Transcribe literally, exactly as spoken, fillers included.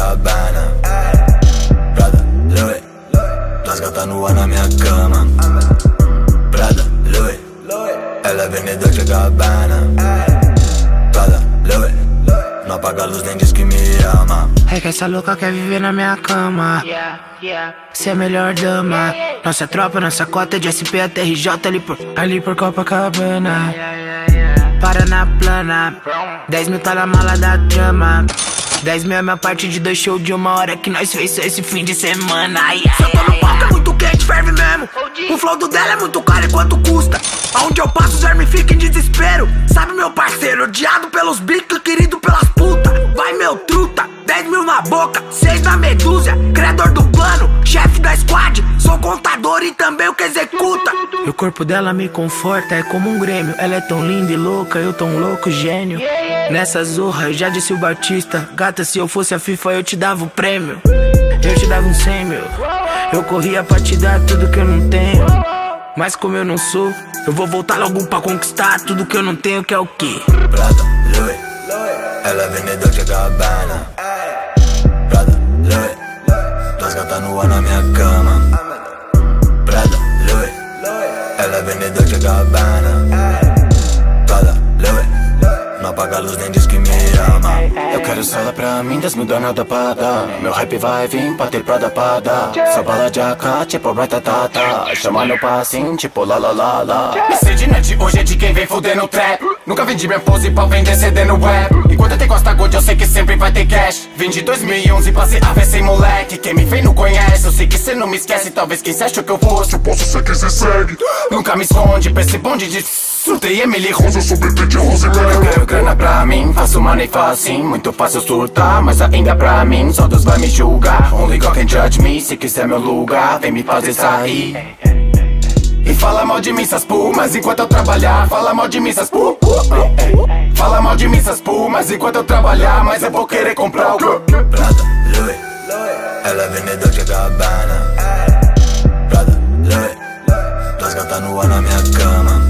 Gabbana. Prada, Louis, duas gatas nuas na minha cama. Prada, Louis, ela é vendedora de Gabbana. Prada, Louis, não apaga a luz nem diz que me ama. É que essa louca quer viver na minha cama. Cê é a melhor dama. Nossa tropa, nossa cota de S P até R J ali por, ali por Copacabana. Para na plana, dez mil tá na mala da trama. Dez mil é minha parte de dois shows de uma hora que nós fez só esse fim de semana. Se eu tô no palco é muito quente, ferve mesmo. O flow do dela é muito caro e quanto custa. Aonde eu passo os vermes ficam em desespero. Sabe meu parceiro, odiado pelos bicos, querido pelas putas. Vai meu truta, dez mil na boca, seis na medúzia. Criador do plano, chefe da squad. Sou contador e também o que executa. E o corpo dela me conforta, é como um Grêmio. Ela é tão linda e louca, eu tão louco, gênio. Nessa zorra, eu já disse o Batista. Gata, se eu fosse a FIFA eu te dava o prêmio. Eu te dava um cem mil. Eu corria pra te dar tudo que eu não tenho. Mas como eu não sou, eu vou voltar logo pra conquistar tudo que eu não tenho, que é o quê? Prada, Louis, ela é vendedora de Gabbana. Prada, Louis, duas gatas nuas na minha cama. Prada, Louis, ela é vendedora de Gabbana. Prada, Louis, não apaga a luz nem diz que me ama. Eu quero só ela pra mim, das mil danada pra dar. Meu rap vai vir pra ter Prada pra dar. Só bala de A K, tipo ratatata. Chama no passinho, tipo la la la la. Esse de noite hoje é de quem vem fudendo trap. Nunca vendi minha pose pra vender C D no web. Enquanto eu tenho Costa Gold eu sei que sempre vai ter cash. Vim de dois mil e onze pra ser A V C moleque. Quem me vem não conhece, eu sei que cê não me esquece. Talvez quem cê achou que eu fosse, eu posso ser quem cê segue. Nunca me esconde pra esse bonde de surtei Emily Rose, eu sou bebê de Rose. Eu quero grana pra mim, faço money fácil. Muito fácil surtar, mas ainda pra mim só Deus vai me julgar. Only God can judge me, se quiser meu lugar vem me fazer sair. E fala mal de mim, essas pumas, enquanto eu trabalhar. Fala mal de mim, essas pumas. Fala mal de mim, essas pumas, enquanto eu trabalhar. Mas eu vou querer comprar o Prada, Louis, ela é vendedora de Gabbana. Prada, Louis, duas gatas nuas na minha cama.